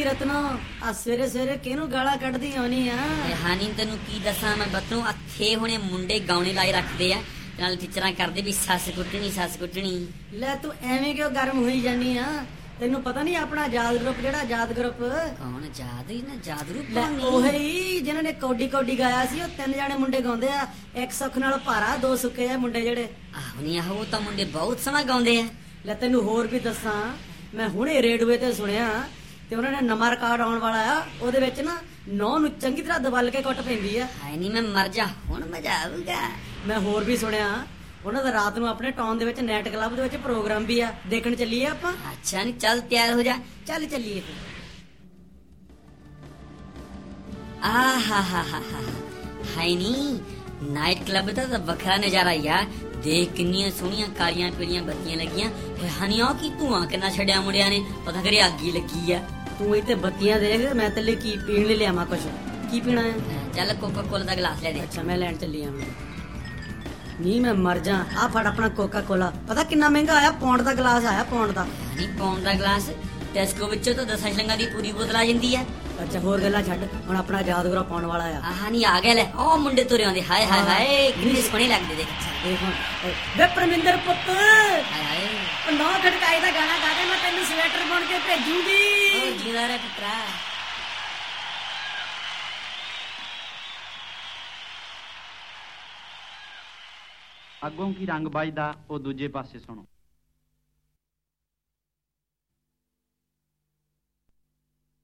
ਰਤਨੋ ਆ ਸਵੇਰੇ ਸਵੇਰੇ ਕਿਹਨੂੰ ਗਾਲਾਂ ਕੱਢਦੀ ਆਉਣੀ ਆ? ਹਾਨੀ ਤੈਨੂੰ ਕੀ ਦੱਸਾਂ ਮੈਂ ਬੱਤੂ ਅੱਥੇ ਹੁਣੇ ਮੁੰਡੇ ਗਾਉਣੇ ਲਾਏ ਰੱਖਦੇ ਆ ਨਾਲ ਟੀਚਰਾਂ ਕਰਦੇ ਵੀ ਸੱਸ ਕੁੱਟਣੀ। ਲੈ ਤੂੰ ਐਵੇਂ ਕਿਉਂ ਗਰਮ ਹੋਈ ਜਾਨੀ ਆ? ਤੈਨੂੰ ਪਤਾ ਨਹੀਂ ਆਪਣਾ ਯਾਦ ਗਰੁੱਪ ਜਿਹੜਾ ਯਾਦ ਗਰੁੱਪ ਕੌਣ ਯਾਦ ਗਰੁੱਪ ਲੈ ਉਹੀ ਜਿਨ੍ਹਾਂ ਨੇ ਕੌਡੀ ਗਾਇਆ ਸੀ। ਉਹ 3 ਜਾਣੇ ਮੁੰਡੇ ਗਾਉਂਦੇ ਆ, ਇੱਕ ਸੁੱਖ ਨਾਲ ਭਾਰਾ 2 ਸੁੱਕੇ ਆ ਮੁੰਡੇ ਜਿਹੜੇ। ਆਹੋ ਤਾਂ ਮੁੰਡੇ ਬਹੁਤ ਸੋਹਣਾ ਗਾਉਂਦੇ ਆ। ਲੈ ਤੈਨੂੰ ਹੋਰ ਵੀ ਦੱਸਾਂ, ਮੈਂ ਹੁਣੇ ਰੇਡੀਓ ਤੇ ਸੁਣਿਆ ਤੇ ਉਹਨਾਂ ਨੇ ਨਵਾਂ ਰਿਕਾਰਡ ਆਉਣ ਵਾਲਾ ਆ। ਉਹਦੇ ਵਿੱਚ ਨਾ ਨੌ ਨੂੰ ਚੰਗੀ ਤਰ੍ਹਾਂ ਦਬਲ ਕੇ ਕੁੱਟ ਪੈਂਦੀ ਆ। ਹਾਏ ਨਹੀਂ ਮੈਂ ਮਰ ਜਾ, ਹੁਣ ਮਜ਼ਾ ਆਊਗਾ। ਮੈਂ ਹੋਰ ਵੀ ਸੁਣਿਆ ਉਹਨਾਂ ਦਾ ਰਾਤ ਨੂੰ ਆਪਣੇ ਟਾਊਨ ਦੇ ਵਿੱਚ ਨੈਟ ਕਲੱਬ ਦੇ ਵਿੱਚ ਪ੍ਰੋਗਰਾਮ ਵੀ ਆ, ਦੇਖਣ ਚੱਲੀਏ ਆਪਾਂ? ਅੱਛਾ ਨਹੀਂ, ਚੱਲ ਤਿਆਰ ਹੋ ਜਾ, ਚੱਲ ਚੱਲੀਏ। ਆਹਾ ਹਾਏ ਨਹੀਂ ਨਾਈਟ ਕਲੱਬ ਦਾ ਤਾਂ ਵੱਖਰਾ ਨਜ਼ਾਰਾ ਯਾਰ। ਦੇਖ ਕਿੰਨੀਆਂ ਸੋਹਣੀਆਂ ਕਾਲੀਆਂ ਪੀਲੀਆਂ ਬੱਤੀਆਂ ਲੱਗੀਆਂ। ਹਾਨੀ ਆ ਕੀ ਧੂਆਂ ਕਿੰਨਾ ਛੱਡਿਆ ਮੁੰਡਿਆਂ ਨੇ, ਪਤਾ ਕਰੇ ਅੱਗ ਹੀ ਲੱਗੀ ਆ। ਤੂੰ ਇੱਥੇ ਬੱਤੀਆਂ ਦੇਖ, ਮੈਂ ਤੇਰੇ ਲਈ ਕੀ ਪੀਣ ਲਈ ਲਿਆਵਾਂ? ਕੁਛ ਕੀ ਪੀਣਾ ਹੈ? ਚੱਲ ਕੋਕਾ ਕੋਲਾ ਦਾ ਗਲਾਸ ਲੈ ਦੇ। ਅੱਛਾ ਮੈਂ ਲੈਣ ਚੱਲੀ ਆਂ। ਨਹੀਂ ਮੈਂ ਮਰ ਜਾ। ਆ ਫੜ ਆਪਣਾ ਕੋਕਾ ਕੋਲਾ। ਪਤਾ ਕਿੰਨਾ ਮਹਿੰਗਾ ਆਇਆ? ਪੌਂਡ ਦਾ ਗਲਾਸ ਆਇਆ, ਪੌਂਡ ਦਾ। ਨਹੀਂ ਪੌਂਡ ਦਾ ਗਲਾਸ ਟੈਸਕੋ ਵਿੱਚੋਂ ਤਾਂ 10 ਸ਼ਿਲਿੰਗਾਂ ਦੀ ਪੂਰੀ ਬੋਤਲ ਆ ਜਾਂਦੀ ਆ। ਅੱਛਾ ਹੋਰ ਗੱਲਾਂ ਛੱਡ, ਹੁਣ ਆਪਣਾ ਯਾਦਗਾਰ ਪਾਉਣ ਵਾਲਾ ਆ। ਆਹ ਨਹੀਂ ਆ ਗਿਆ ਲੈ, ਉਹ ਮੁੰਡੇ ਤੁਰੇ ਆਉਂਦੇ। ਹਾਏ ਕਿੰਨੇ ਸੋਹਣੇ ਲੱਗਦੇ ਦੇਖ। ਦੇਖ ਹੁਣ ਵੇ ਪਰਮਿੰਦਰ ਪੁੱਤ, ਹਾਏ ਨੌ ਖੜਕਾਈ ਦਾ ਗਾਣਾ ਗਾ ਕੇ ਮੈਂ ਤੈਨੂੰ ਸਵੈਟਰ ਬੁਣ ਕੇ ਭੇਜੂਗੀ। ਉਹ ਜਿੰਦਾ ਰਹਿ ਪੁੱਤਰਾ। ਅੱਗੋਂ ਕੀ ਰੰਗ ਵੱਜਦਾ ਉਹ ਦੂਜੇ ਪਾਸੇ ਸੁਣੋ।